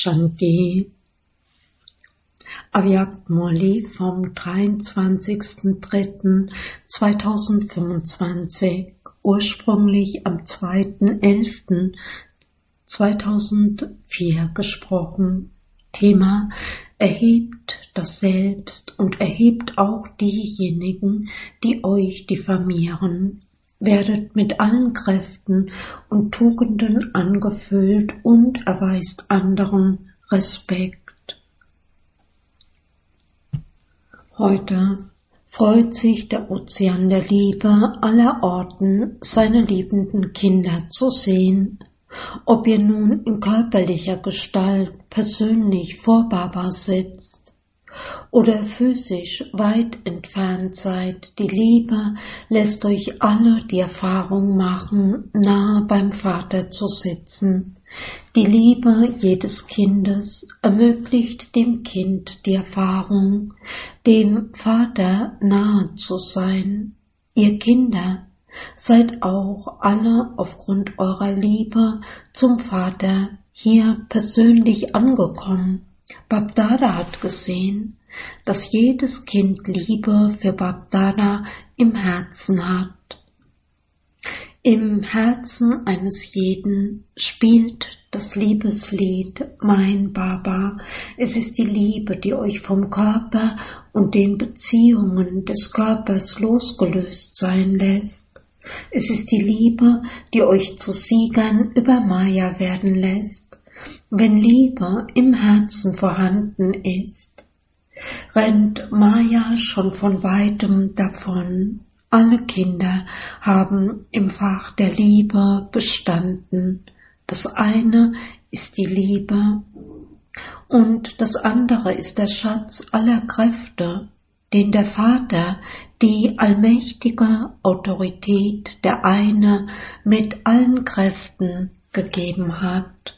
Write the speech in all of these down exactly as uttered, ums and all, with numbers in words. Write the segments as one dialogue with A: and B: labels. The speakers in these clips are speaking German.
A: Shanti. Avyakt Murli vom dreiundzwanzigsten dritten zweitausendfünfundzwanzig, ursprünglich am zweiten elften zweitausendvier gesprochen. Thema: Erhebt das Selbst und erhebt auch diejenigen, die euch diffamieren. Werdet mit allen Kräften und Tugenden angefüllt und erweist anderen Respekt. Heute freut sich der Ozean der Liebe aller Orten, seine liebenden Kinder zu sehen. Ob ihr nun in körperlicher Gestalt persönlich vor Baba sitzt oder physisch weit entfernt seid, die Liebe lässt euch alle die Erfahrung machen, nahe beim Vater zu sitzen. Die Liebe jedes Kindes ermöglicht dem Kind die Erfahrung, dem Vater nahe zu sein. Ihr Kinder seid auch alle aufgrund eurer Liebe zum Vater hier persönlich angekommen. Bab-Dada hat gesehen, dass jedes Kind Liebe für Bab-Dada im Herzen hat. Im Herzen eines jeden spielt das Liebeslied Mein Baba. Es ist die Liebe, die euch vom Körper und den Beziehungen des Körpers losgelöst sein lässt. Es ist die Liebe, die euch zu Siegern über Maya werden lässt. Wenn Liebe im Herzen vorhanden ist, rennt Maya schon von weitem davon. Alle Kinder haben im Fach der Liebe bestanden. Das eine ist die Liebe und das andere ist der Schatz aller Kräfte, den der Vater, die allmächtige Autorität, der eine mit allen Kräften gegeben hat.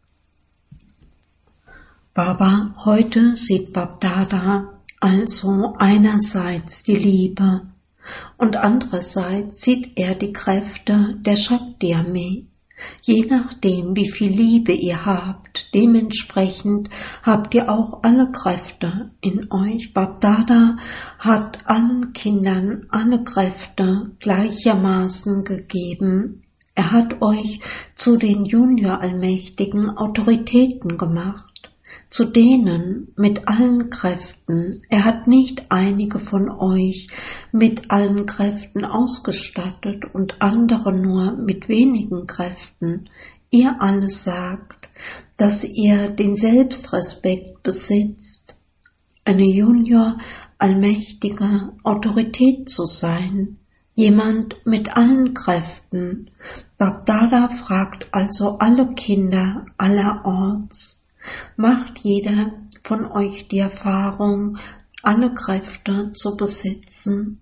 A: Baba heute sieht Bab-Dada also einerseits die Liebe und andererseits sieht er die Kräfte der Shakti-Armee. Je nachdem, wie viel Liebe ihr habt, dementsprechend habt ihr auch alle Kräfte in euch. Bab-Dada hat allen Kindern alle Kräfte gleichermaßen gegeben. Er hat euch zu den Junior-Allmächtigen Autoritäten gemacht, zu denen mit allen Kräften. Er hat nicht einige von euch mit allen Kräften ausgestattet und andere nur mit wenigen Kräften. Ihr alle sagt, dass ihr den Selbstrespekt besitzt, eine Junior allmächtige Autorität zu sein, jemand mit allen Kräften. Bab-Dada fragt also alle Kinder allerorts: Macht jeder von euch die Erfahrung, alle Kräfte zu besitzen?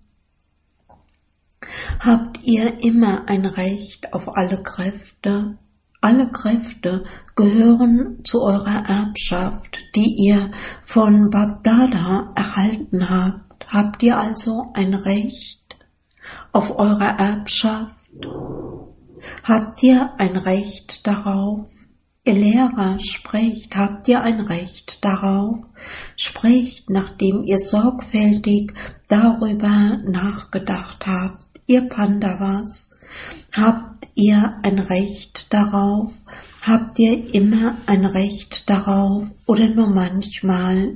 A: Habt ihr immer ein Recht auf alle Kräfte? Alle Kräfte gehören zu eurer Erbschaft, die ihr von Bab-Dada erhalten habt. Habt ihr also ein Recht auf eure Erbschaft? Habt ihr ein Recht darauf? Ihr Lehrer sprecht, habt ihr ein Recht darauf? Sprecht, nachdem ihr sorgfältig darüber nachgedacht habt. Ihr Pandavas, habt ihr ein Recht darauf? Habt ihr immer ein Recht darauf oder nur manchmal?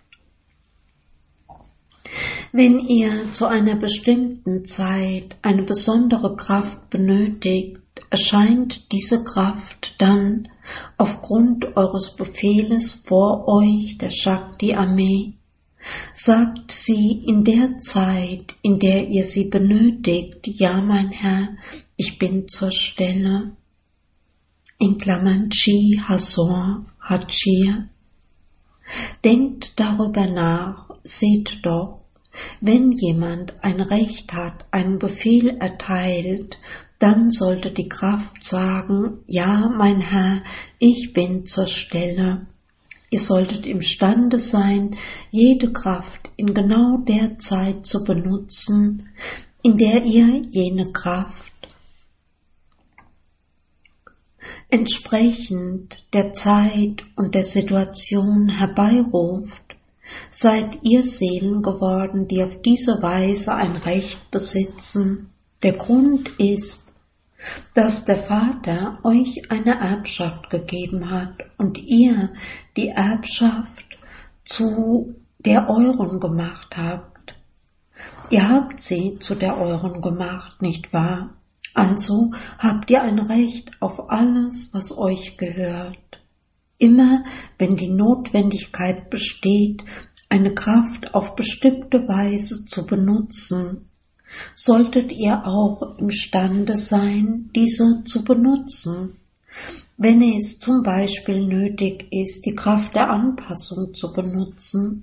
A: Wenn ihr zu einer bestimmten Zeit eine besondere Kraft benötigt, erscheint diese Kraft dann aufgrund eures Befehles vor euch, der Shakti-Armee. Sagt sie in der Zeit, in der ihr sie benötigt: Ja, mein Herr, ich bin zur Stelle. In Klammern Chi Hasor Hachir. Denkt darüber nach, seht doch, wenn jemand ein Recht hat, einen Befehl erteilt, dann sollte die Kraft sagen: Ja, mein Herr, ich bin zur Stelle. Ihr solltet imstande sein, jede Kraft in genau der Zeit zu benutzen, in der ihr jene Kraft entsprechend der Zeit und der Situation herbeiruft, seid ihr Seelen geworden, die auf diese Weise ein Recht besitzen. Der Grund ist, dass der Vater euch eine Erbschaft gegeben hat und ihr die Erbschaft zu der euren gemacht habt. Ihr habt sie zu der euren gemacht, nicht wahr? Also habt ihr ein Recht auf alles, was euch gehört. Immer wenn die Notwendigkeit besteht, eine Kraft auf bestimmte Weise zu benutzen, solltet ihr auch imstande sein, diese zu benutzen. Wenn es zum Beispiel nötig ist, die Kraft der Anpassung zu benutzen,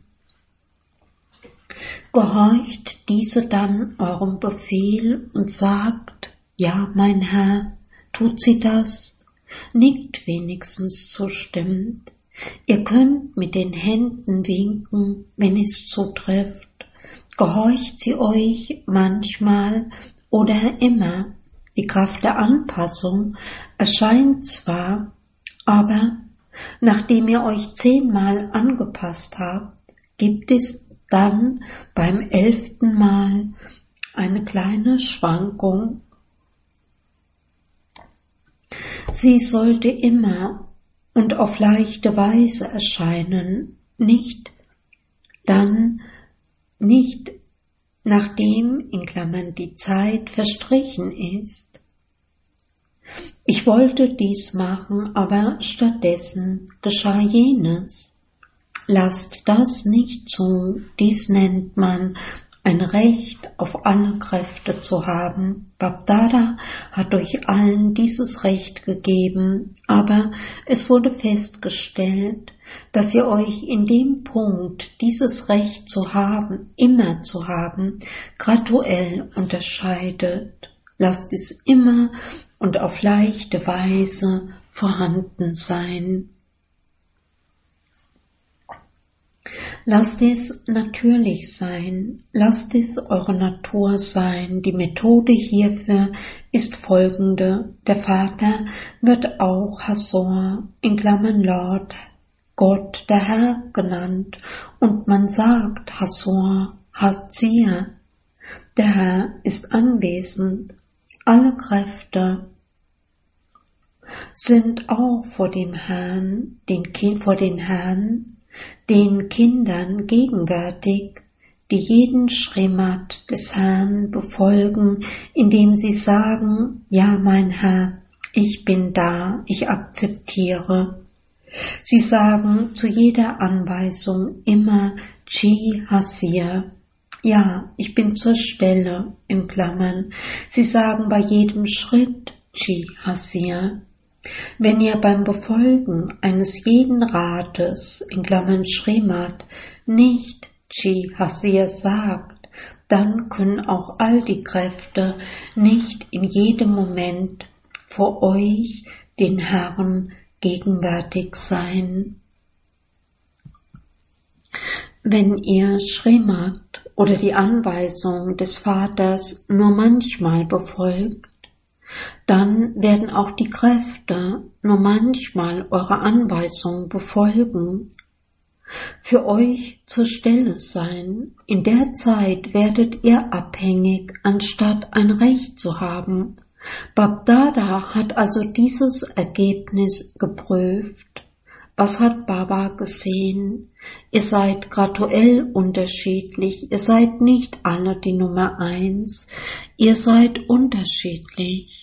A: gehorcht diese dann eurem Befehl und sagt, ja, mein Herr, tut sie das, nickt wenigstens zustimmend. Ihr könnt mit den Händen winken, wenn es zutrifft. Gehorcht sie euch manchmal oder immer. Die Kraft der Anpassung erscheint zwar, aber nachdem ihr euch zehnmal angepasst habt, gibt es dann beim elften Mal eine kleine Schwankung. Sie sollte immer und auf leichte Weise erscheinen, nicht dann, nicht nachdem in Klammern die Zeit verstrichen ist. Ich wollte dies machen, aber stattdessen geschah jenes. Lasst das nicht zu, dies nennt man ein Recht auf alle Kräfte zu haben. Babdada hat euch allen dieses Recht gegeben, aber es wurde festgestellt, dass ihr euch in dem Punkt, dieses Recht zu haben, immer zu haben, graduell unterscheidet. Lasst es immer und auf leichte Weise vorhanden sein. Lasst es natürlich sein, lasst es eure Natur sein. Die Methode hierfür ist folgende. Der Vater wird auch Hasor, in Klammern Lord, Gott, der Herr genannt, und man sagt Hasor, Hazir. Der Herr ist anwesend. Alle Kräfte sind auch vor dem Herrn, den Kind, vor den Herrn, den Kindern gegenwärtig, die jeden Schrimat des Herrn befolgen, indem sie sagen, ja, mein Herr, ich bin da, ich akzeptiere. Sie sagen zu jeder Anweisung immer Chi Hasir, ja, ich bin zur Stelle, in Klammern. Sie sagen bei jedem Schritt Chi Hasir. Wenn ihr beim Befolgen eines jeden Rates, in Klammern Schrimat, nicht Chi Hasir sagt, dann können auch all die Kräfte nicht in jedem Moment vor euch, den Herrn, gegenwärtig sein. Wenn ihr Schrimat oder die Anweisung des Vaters nur manchmal befolgt, dann werden auch die Kräfte nur manchmal eure Anweisung befolgen, für euch zur Stelle sein. In der Zeit werdet ihr abhängig, anstatt ein Recht zu haben. Babdada hat also dieses Ergebnis geprüft. Was hat Baba gesehen? Ihr seid graduell unterschiedlich, ihr seid nicht alle die Nummer eins, ihr seid unterschiedlich.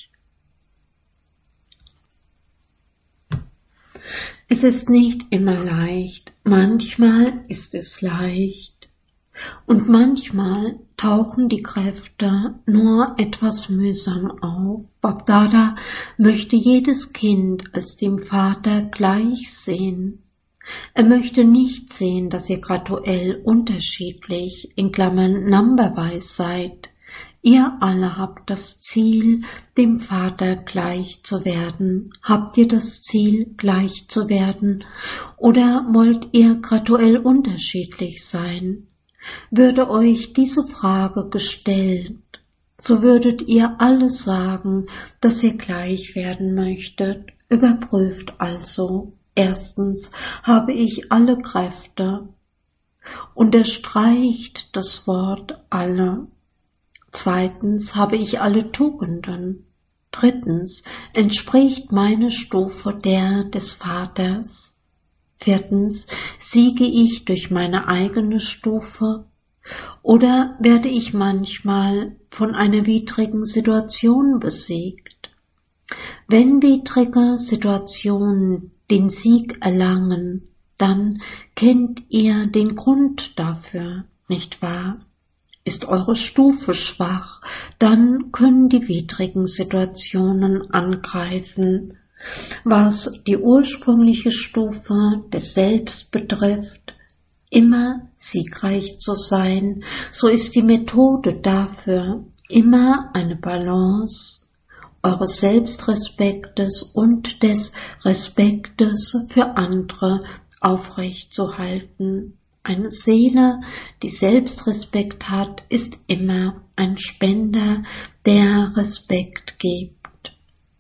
A: Es ist nicht immer leicht, manchmal ist es leicht und manchmal tauchen die Kräfte nur etwas mühsam auf. Babdada möchte jedes Kind als dem Vater gleich sehen. Er möchte nicht sehen, dass ihr graduell unterschiedlich, in Klammern numberwise seid. Ihr alle habt das Ziel, dem Vater gleich zu werden. Habt ihr das Ziel, gleich zu werden, oder wollt ihr graduell unterschiedlich sein? Würde euch diese Frage gestellt, so würdet ihr alle sagen, dass ihr gleich werden möchtet. Überprüft also, erstens, habe ich alle Kräfte? Unterstreicht das Wort alle. Zweitens, habe ich alle Tugenden? Drittens, entspricht meine Stufe der des Vaters? Viertens, siege ich durch meine eigene Stufe? Oder werde ich manchmal von einer widrigen Situation besiegt? Wenn widrige Situationen den Sieg erlangen, dann kennt ihr den Grund dafür, nicht wahr? Ist eure Stufe schwach, dann können die widrigen Situationen angreifen. Was die ursprüngliche Stufe des Selbst betrifft, immer siegreich zu sein, so ist die Methode dafür immer eine Balance eures Selbstrespektes und des Respektes für andere aufrechtzuhalten. Eine Seele, die Selbstrespekt hat, ist immer ein Spender, der Respekt gibt.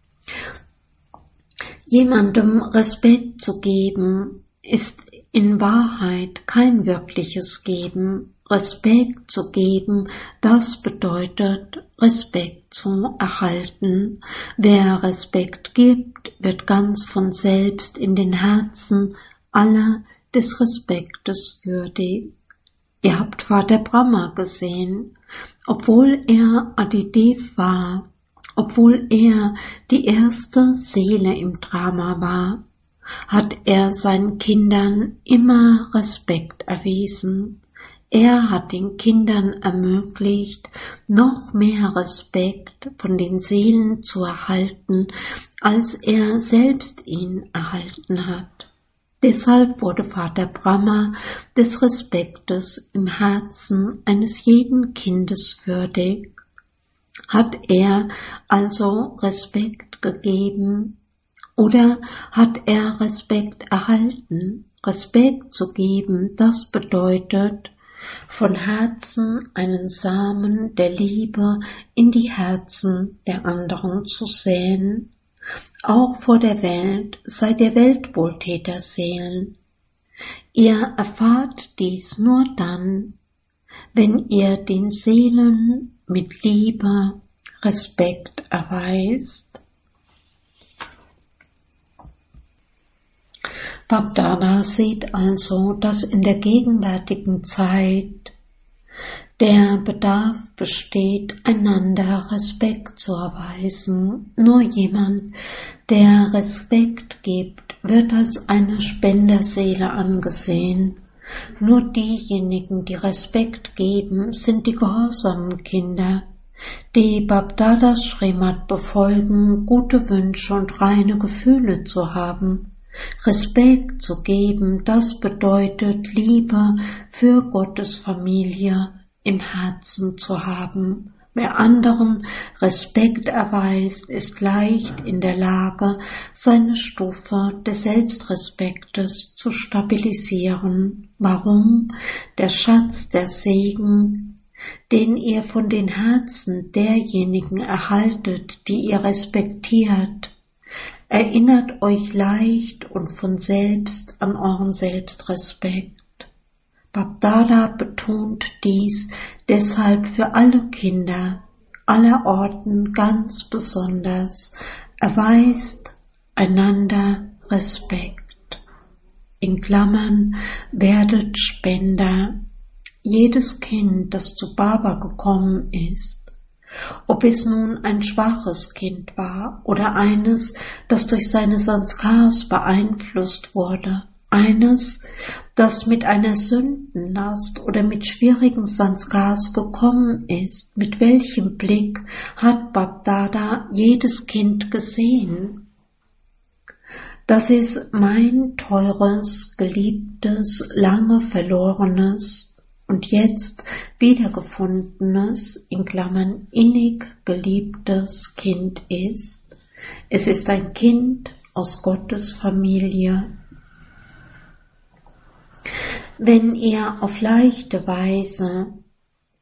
A: Jemandem Respekt zu geben, ist in Wahrheit kein wirkliches Geben. Respekt zu geben, das bedeutet, Respekt zu erhalten. Wer Respekt gibt, wird ganz von selbst in den Herzen aller des Respektes würdig. Ihr habt Vater Brahma gesehen, obwohl er Adidev war, obwohl er die erste Seele im Drama war, hat er seinen Kindern immer Respekt erwiesen. Er hat den Kindern ermöglicht, noch mehr Respekt von den Seelen zu erhalten, als er selbst ihn erhalten hat. Deshalb wurde Vater Brahma des Respektes im Herzen eines jeden Kindes würdig. Hat er also Respekt gegeben oder hat er Respekt erhalten? Respekt zu geben, das bedeutet, von Herzen einen Samen der Liebe in die Herzen der anderen zu säen. Auch vor der Welt seid ihr Weltwohltäterseelen. Ihr erfahrt dies nur dann, wenn ihr den Seelen mit Liebe Respekt erweist. Bapdada sieht also, dass in der gegenwärtigen Zeit der Bedarf besteht, einander Respekt zu erweisen. Nur jemand, der Respekt gibt, wird als eine Spenderseele angesehen. Nur diejenigen, die Respekt geben, sind die gehorsamen Kinder, die Bapdadas Srimad befolgen, gute Wünsche und reine Gefühle zu haben. Respekt zu geben, das bedeutet Liebe für Gottes Familie im Herzen zu haben. Wer anderen Respekt erweist, ist leicht in der Lage, seine Stufe des Selbstrespektes zu stabilisieren. Warum? Der Schatz der Segen, den ihr von den Herzen derjenigen erhaltet, die ihr respektiert, erinnert euch leicht und von selbst an euren Selbstrespekt. Bapdada betont dies deshalb für alle Kinder aller Orten ganz besonders. Erweist einander Respekt. In Klammern, werdet Spender. Jedes Kind, das zu Baba gekommen ist, ob es nun ein schwaches Kind war oder eines, das durch seine Sanskars beeinflusst wurde, eines, das mit einer Sündenlast oder mit schwierigen Sanskars gekommen ist, mit welchem Blick hat Bapdada jedes Kind gesehen? Das ist mein teures, geliebtes, lange verlorenes und jetzt wiedergefundenes, in Klammern innig geliebtes Kind ist. Es ist ein Kind aus Gottes Familie. Wenn ihr auf leichte Weise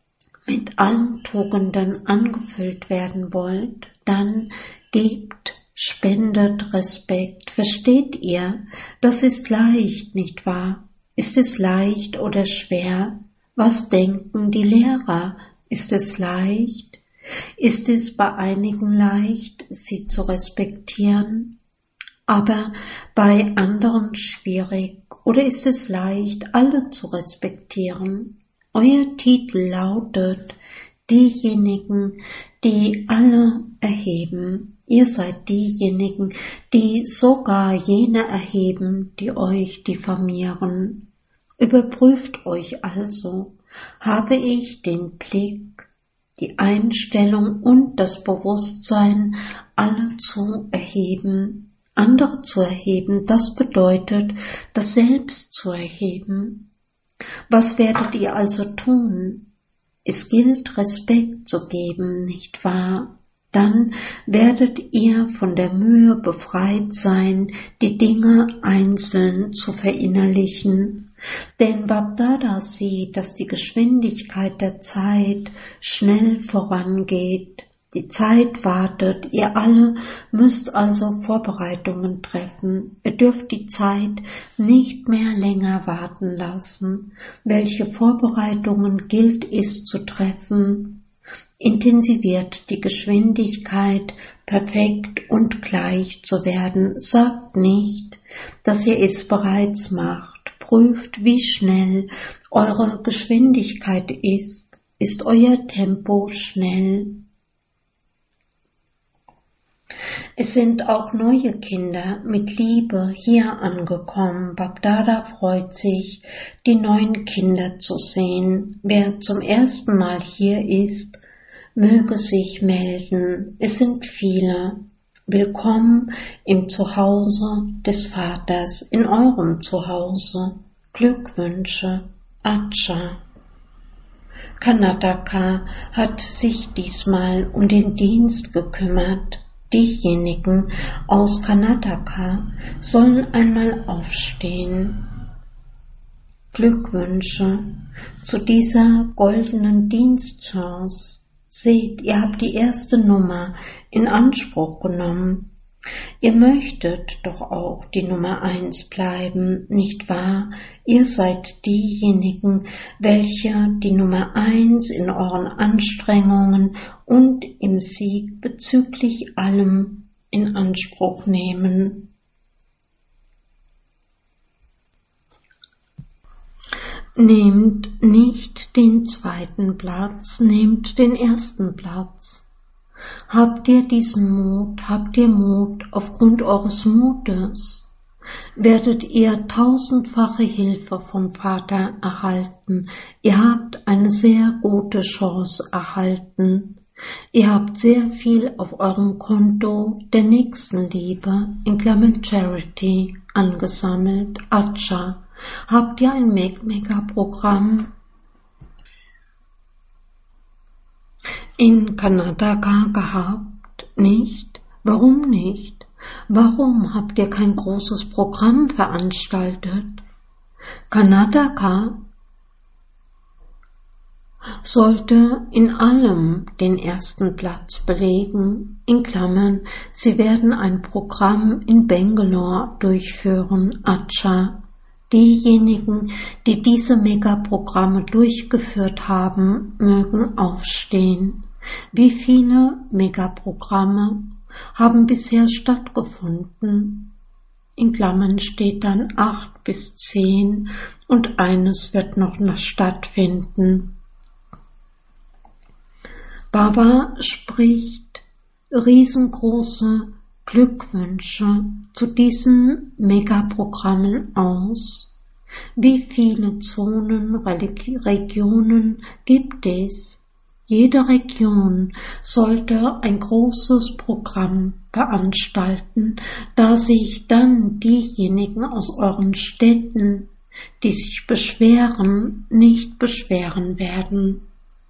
A: mit allen Tugenden angefüllt werden wollt, dann gebt spendet Respekt. Versteht ihr? Das ist leicht, nicht wahr? Ist es leicht oder schwer? Was denken die Lehrer? Ist es leicht? Ist es bei einigen leicht, sie zu respektieren, aber bei anderen schwierig? Oder ist es leicht, alle zu respektieren? Euer Titel lautet: diejenigen, die alle erheben. Ihr seid diejenigen, die sogar jene erheben, die euch diffamieren. Überprüft euch also. Habe ich den Blick, die Einstellung und das Bewusstsein, alle zu erheben, andere zu erheben? Das bedeutet, das Selbst zu erheben. Was werdet ihr also tun? Es gilt, Respekt zu geben, nicht wahr? Dann werdet ihr von der Mühe befreit sein, die Dinge einzeln zu verinnerlichen. Denn Bab-Dada sieht, dass die Geschwindigkeit der Zeit schnell vorangeht. Die Zeit wartet, ihr alle müsst also Vorbereitungen treffen. Ihr dürft die Zeit nicht mehr länger warten lassen. Welche Vorbereitungen gilt es zu treffen? Intensiviert die Geschwindigkeit, perfekt und gleich zu werden. Sagt nicht, dass ihr es bereits macht. Prüft, wie schnell eure Geschwindigkeit ist. Ist euer Tempo schnell? Es sind auch neue Kinder mit Liebe hier angekommen. Bab-Dada freut sich, die neuen Kinder zu sehen. Wer zum ersten Mal hier ist, möge sich melden. Es sind viele. Willkommen im Zuhause des Vaters, in eurem Zuhause. Glückwünsche, Acha. Karnataka hat sich diesmal um den Dienst gekümmert. Diejenigen aus Karnataka sollen einmal aufstehen. Glückwünsche zu dieser goldenen Dienstchance. Seht, ihr habt die erste Nummer in Anspruch genommen. Ihr möchtet doch auch die Nummer eins bleiben, nicht wahr? Ihr seid diejenigen, welche die Nummer eins in euren Anstrengungen und im Sieg bezüglich allem in Anspruch nehmen. Nehmt nicht den zweiten Platz, nehmt den ersten Platz. Habt ihr diesen Mut, habt ihr Mut aufgrund eures Mutes, werdet ihr tausendfache Hilfe vom Vater erhalten. Ihr habt eine sehr gute Chance erhalten. Ihr habt sehr viel auf eurem Konto der Nächstenliebe, in Klammern Charity, angesammelt. Acha, habt ihr ein Mega-Programm in Karnataka gehabt? Nicht? Warum nicht? Warum habt ihr kein großes Programm veranstaltet? Karnataka sollte in allem den ersten Platz belegen. In Klammern, sie werden ein Programm in Bangalore durchführen. Acha. Diejenigen, die diese Megaprogramme durchgeführt haben, mögen aufstehen. Wie viele Megaprogramme haben bisher stattgefunden? In Klammern steht dann acht bis zehn und eines wird noch stattfinden. Baba spricht riesengroße Glückwünsche zu diesen Megaprogrammen aus. Wie viele Zonen, Regionen gibt es? Jede Region sollte ein großes Programm veranstalten, da sich dann diejenigen aus euren Städten, die sich beschweren, nicht beschweren werden.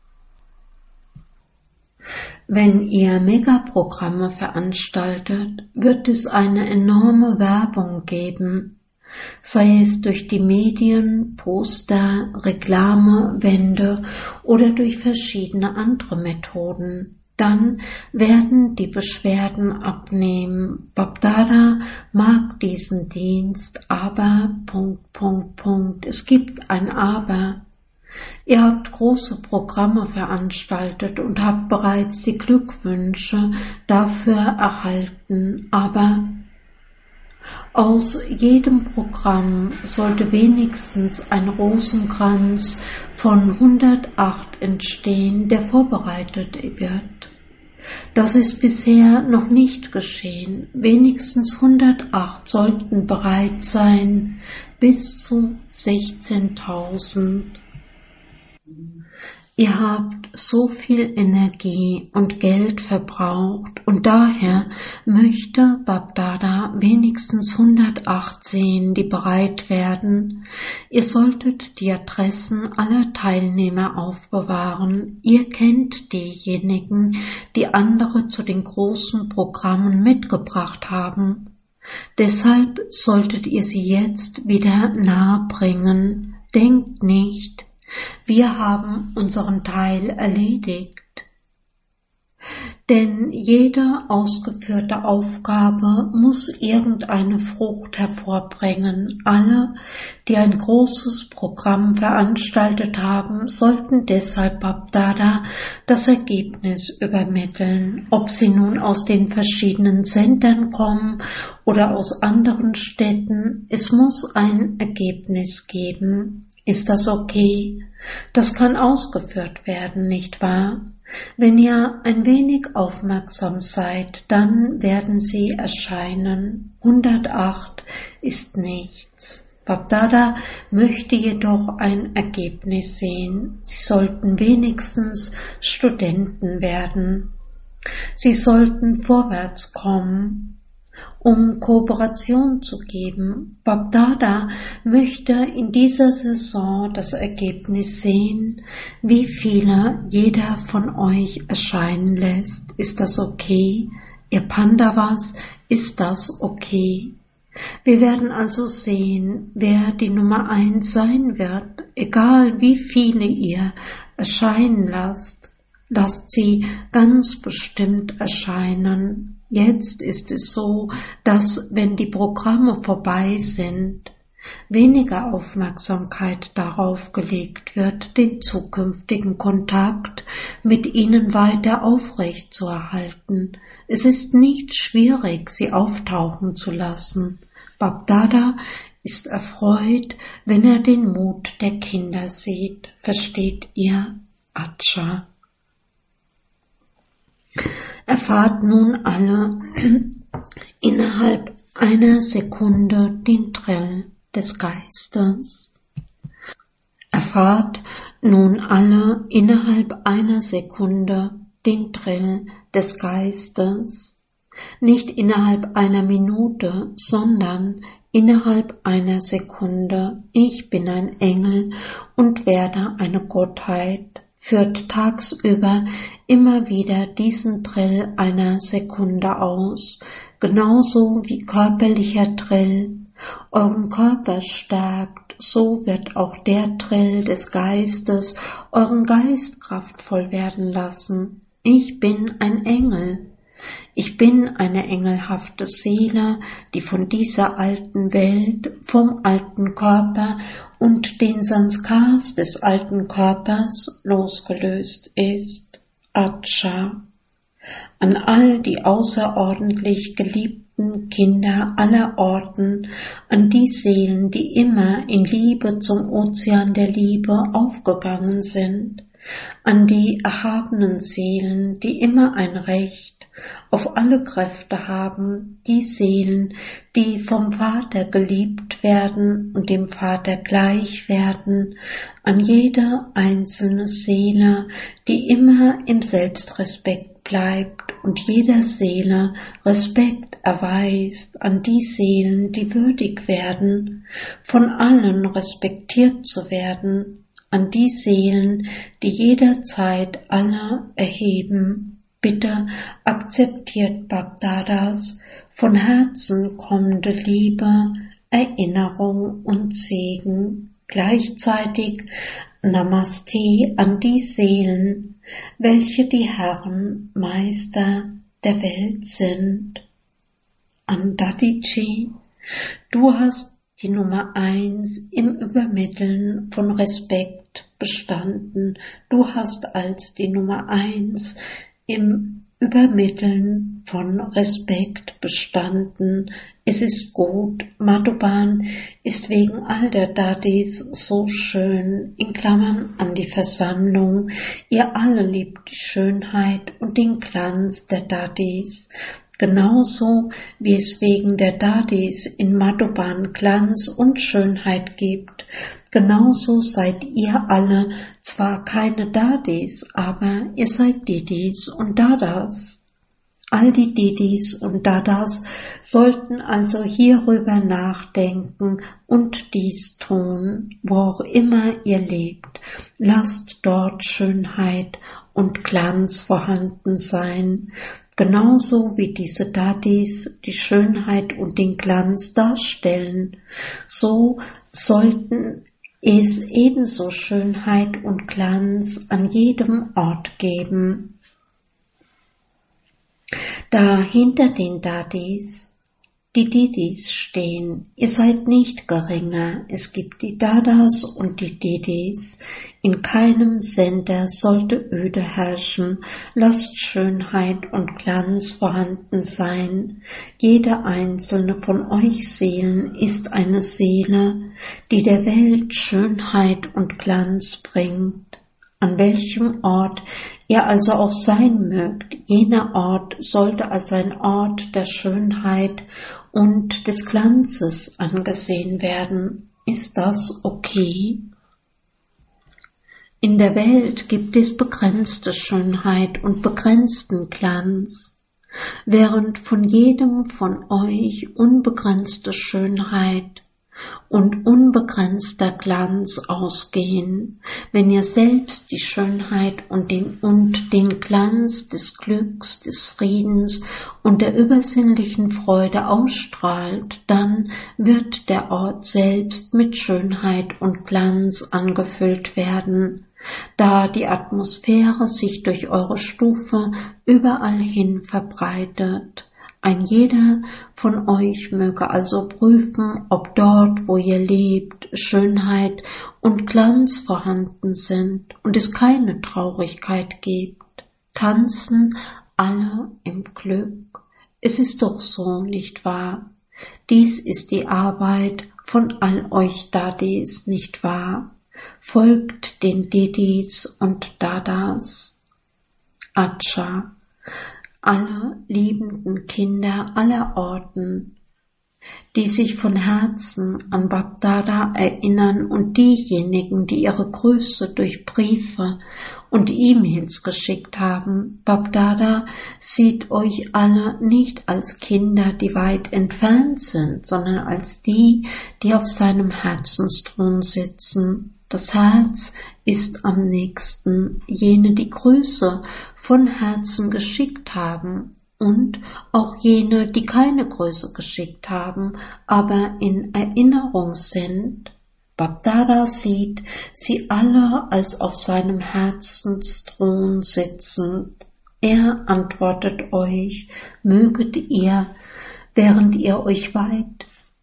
A: Wenn ihr Megaprogramme veranstaltet, wird es eine enorme Werbung geben, sei es durch die Medien, Poster, Reklamewände oder durch verschiedene andere Methoden. dann werden die Beschwerden abnehmen. Babdada mag diesen Dienst, aber, Punkt, Punkt, Punkt, es gibt ein Aber. Ihr habt große Programme veranstaltet und habt bereits die Glückwünsche dafür erhalten, aber aus jedem Programm sollte wenigstens ein Rosenkranz von hundertacht entstehen, der vorbereitet wird. Das ist bisher noch nicht geschehen. Wenigstens hundertacht sollten bereit sein, bis zu sechzehntausend. Ihr habt so viel Energie und Geld verbraucht und daher möchte Babdada wenigstens hundertacht sehen, die bereit werden. Ihr solltet die Adressen aller Teilnehmer aufbewahren. Ihr kennt diejenigen, die andere zu den großen Programmen mitgebracht haben. Deshalb solltet ihr sie jetzt wieder nahe bringen. Denkt nicht, wir haben unseren Teil erledigt. Denn jede ausgeführte Aufgabe muss irgendeine Frucht hervorbringen. Alle, die ein großes Programm veranstaltet haben, sollten deshalb Babdada das Ergebnis übermitteln. Ob sie nun aus den verschiedenen Sendern kommen oder aus anderen Städten, es muss ein Ergebnis geben. Ist das okay? Das kann ausgeführt werden, nicht wahr? Wenn ihr ein wenig aufmerksam seid, dann werden sie erscheinen. hundertacht ist nichts. Babdada möchte jedoch ein Ergebnis sehen. Sie sollten wenigstens Studenten werden. Sie sollten vorwärts kommen, um Kooperation zu geben. Babdada möchte in dieser Saison das Ergebnis sehen, wie viele jeder von euch erscheinen lässt. Ist das okay? Ihr Pandavas, ist das okay? Wir werden also sehen, wer die Nummer eins sein wird, egal wie viele ihr erscheinen lasst. Lasst sie ganz bestimmt erscheinen. Jetzt ist es so, dass, wenn die Programme vorbei sind, weniger Aufmerksamkeit darauf gelegt wird, den zukünftigen Kontakt mit ihnen weiter aufrechtzuerhalten. Es ist nicht schwierig, sie auftauchen zu lassen. Babdada ist erfreut, wenn er den Mut der Kinder sieht. Versteht ihr? Acha. Erfahrt nun alle innerhalb einer Sekunde den Drill des Geistes. Erfahrt nun alle innerhalb einer Sekunde den Drill des Geistes. Nicht innerhalb einer Minute, sondern innerhalb einer Sekunde. Ich bin ein Engel und werde eine Gottheit. Führt tagsüber immer wieder diesen Drill einer Sekunde aus, genauso wie körperlicher Drill euren Körper stärkt, so wird auch der Drill des Geistes euren Geist kraftvoll werden lassen. Ich bin ein Engel. Ich bin eine engelhafte Seele, die von dieser alten Welt, vom alten Körper und den Sanskars des alten Körpers losgelöst ist. Acha. An all die außerordentlich geliebten Kinder aller Orten, an die Seelen, die immer in Liebe zum Ozean der Liebe aufgegangen sind, an die erhabenen Seelen, die immer ein Recht auf alle Kräfte haben, die Seelen, die vom Vater geliebt werden und dem Vater gleich werden, an jede einzelne Seele, die immer im Selbstrespekt bleibt und jeder Seele Respekt erweist, an die Seelen, die würdig werden, von allen respektiert zu werden, an die Seelen, die jederzeit alle erheben. Bitte akzeptiert Babdadas von Herzen kommende Liebe, Erinnerung und Segen. Gleichzeitig Namaste an die Seelen, welche die Herren, Meister der Welt sind. An Dadiji, du hast die Nummer eins im Übermitteln von Respekt bestanden. Du hast als die Nummer eins im Übermitteln von Respekt bestanden. Es ist gut, Madhuban ist wegen all der Dadis so schön, in Klammern an die Versammlung. Ihr alle liebt die Schönheit und den Glanz der Dadis. Genauso wie es wegen der Dadis in Madhuban Glanz und Schönheit gibt, genauso seid ihr alle zwar keine Dadis, aber ihr seid Didis und Dadas. All die Didis und Dadas sollten also hierüber nachdenken und dies tun, wo auch immer ihr lebt. Lasst dort Schönheit und Glanz vorhanden sein. Genauso wie diese Dadis die Schönheit und den Glanz darstellen, so sollten es ebenso Schönheit und Glanz an jedem Ort geben. Da hinter den Dadis die Didis stehen, ihr seid nicht geringer, es gibt die Dadas und die Didis, in keinem Sender sollte Öde herrschen, lasst Schönheit und Glanz vorhanden sein. Jede einzelne von euch Seelen ist eine Seele, die der Welt Schönheit und Glanz bringt. An welchem Ort ihr also auch sein mögt, jener Ort sollte als ein Ort der Schönheit und des Glanzes angesehen werden. Ist das okay? In der Welt gibt es begrenzte Schönheit und begrenzten Glanz, während von jedem von euch unbegrenzte Schönheit und unbegrenzter Glanz ausgehen, wenn ihr selbst die Schönheit und den, und den Glanz des Glücks, des Friedens und der übersinnlichen Freude ausstrahlt, dann wird der Ort selbst mit Schönheit und Glanz angefüllt werden, da die Atmosphäre sich durch eure Stufe überall hin verbreitet. Ein jeder von euch möge also prüfen, ob dort, wo ihr lebt, Schönheit und Glanz vorhanden sind und es keine Traurigkeit gibt. Tanzen alle im Glück. Es ist doch so, nicht wahr? Dies ist die Arbeit von all euch Dadis, nicht wahr? Folgt den Didis und Dadas. Acha. Alle liebenden Kinder aller Orten, die sich von Herzen an Bapdada erinnern und diejenigen, die ihre Grüße durch Briefe und E-Mails geschickt haben. Bapdada sieht euch alle nicht als Kinder, die weit entfernt sind, sondern als die, die auf seinem Herzensthron sitzen. Das Herz ist am nächsten, jene, die Grüße von Herzen geschickt haben und auch jene, die keine Grüße geschickt haben, aber in Erinnerung sind. Bapdada sieht sie alle als auf seinem Herzensthron sitzend. Er antwortet euch, möget ihr, während ihr euch weit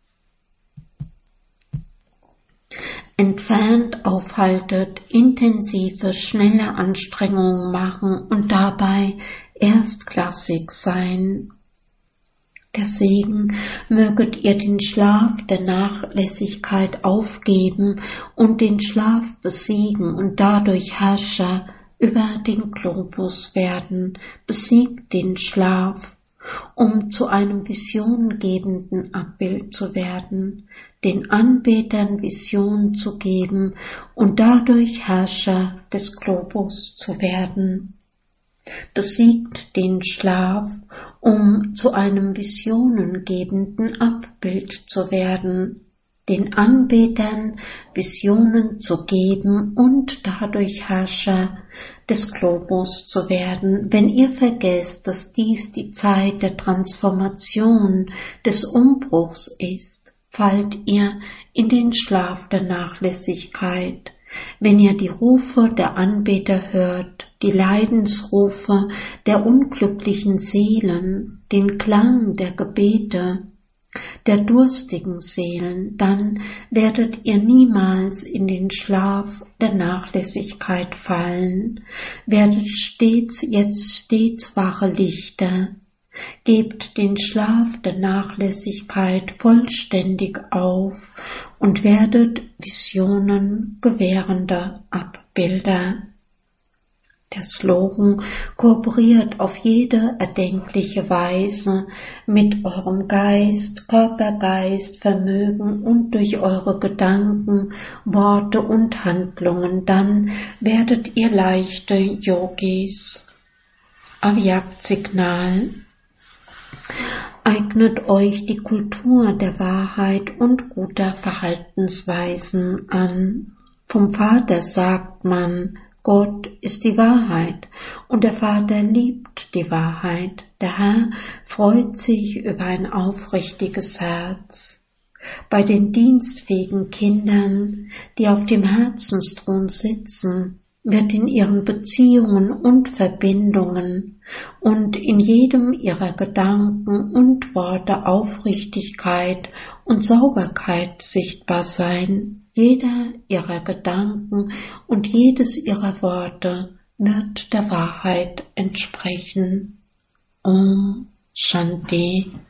A: entfernt aufhaltet, intensive, schnelle Anstrengungen machen und dabei erstklassig sein. Der Segen, möget ihr den Schlaf der Nachlässigkeit aufgeben und den Schlaf besiegen und dadurch Herrscher über den Globus werden. Besiegt den Schlaf, um zu einem visiongebenden Abbild zu werden, den Anbetern Vision zu geben und dadurch Herrscher des Globus zu werden. Besiegt den Schlaf, um zu einem visionengebenden Abbild zu werden, den Anbetern Visionen zu geben und dadurch Herrscher des Globus zu werden. Wenn ihr vergesst, dass dies die Zeit der Transformation, des Umbruchs ist, fallt ihr in den Schlaf der Nachlässigkeit. Wenn ihr die Rufe der Anbeter hört, die Leidensrufe der unglücklichen Seelen, den Klang der Gebete der durstigen Seelen, dann werdet ihr niemals in den Schlaf der Nachlässigkeit fallen, werdet stets jetzt stets wache Lichter, gebt den Schlaf der Nachlässigkeit vollständig auf und werdet Visionen gewährender Abbilder. Der Slogan kooperiert auf jede erdenkliche Weise mit eurem Geist, Körper, Geist, Vermögen und durch eure Gedanken, Worte und Handlungen. Dann werdet ihr leichte Yogis. Avyaksignal. Eignet euch die Kultur der Wahrheit und guter Verhaltensweisen an. Vom Vater sagt man, Gott ist die Wahrheit und der Vater liebt die Wahrheit. Der Herr freut sich über ein aufrichtiges Herz. Bei den dienstfähigen Kindern, die auf dem Herzensthron sitzen, wird in ihren Beziehungen und Verbindungen und in jedem ihrer Gedanken und Worte Aufrichtigkeit und Sauberkeit sichtbar sein. Jeder ihrer Gedanken und jedes ihrer Worte wird der Wahrheit entsprechen. Om Shanti.